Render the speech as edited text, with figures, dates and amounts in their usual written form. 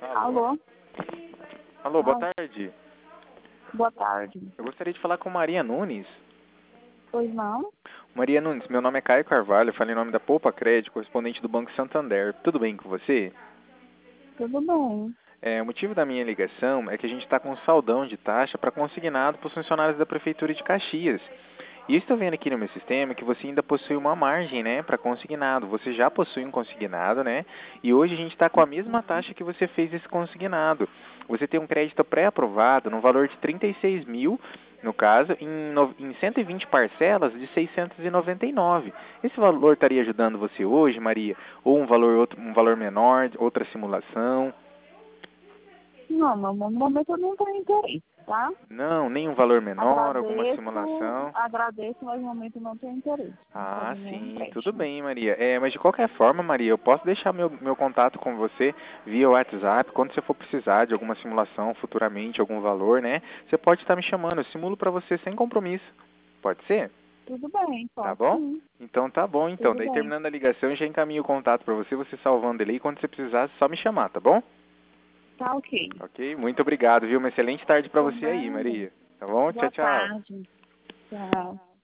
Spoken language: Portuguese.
Alô? Alô, boa Alô? tarde. Boa tarde. Eu gostaria de falar com Maria Nunes. Pois não? Maria Nunes, meu nome é Caio Carvalho, eu falo em nome da Poupa Crédito, correspondente do Banco Santander. Tudo bem com você? Tudo bem. O motivo da minha ligação é que a gente está com um saldão de taxa para consignado para os funcionários da Prefeitura de Caxias. E eu estou vendo aqui no meu sistema que você ainda possui uma margem, né, para consignado. Você já possui um consignado, né? E hoje a gente está com a mesma taxa que você fez esse consignado. Você tem um crédito pré-aprovado no valor de 36 mil, no caso, em 120 parcelas de 699. Esse valor estaria ajudando você hoje, Maria? Ou um valor menor, outra simulação? Não, no momento eu não tenho interesse, tá? Não, nem um valor menor, alguma Agradeço, simulação? agradeço, mas no momento eu não tenho interesse em Ah, fazer nenhum sim, tudo empréstimo. bem, Maria. Mas de qualquer forma, Maria, eu posso deixar meu contato com você via WhatsApp. Quando você for precisar de alguma simulação futuramente, algum valor, né? Você pode estar me chamando. Eu simulo para você sem compromisso. Pode ser? Tudo bem, Tá pode bom? sim. Então tá bom, então. Tudo Daí bem. terminando a ligação, eu já encaminho o contato para você, você salvando ele aí. Quando você precisar, é só me chamar, tá bom? Tá ok. Ok? Muito obrigado, viu? Uma excelente tarde para Por você aí, nada. Maria. Tá bom? Tchau, Boa tchau. tarde. Tchau.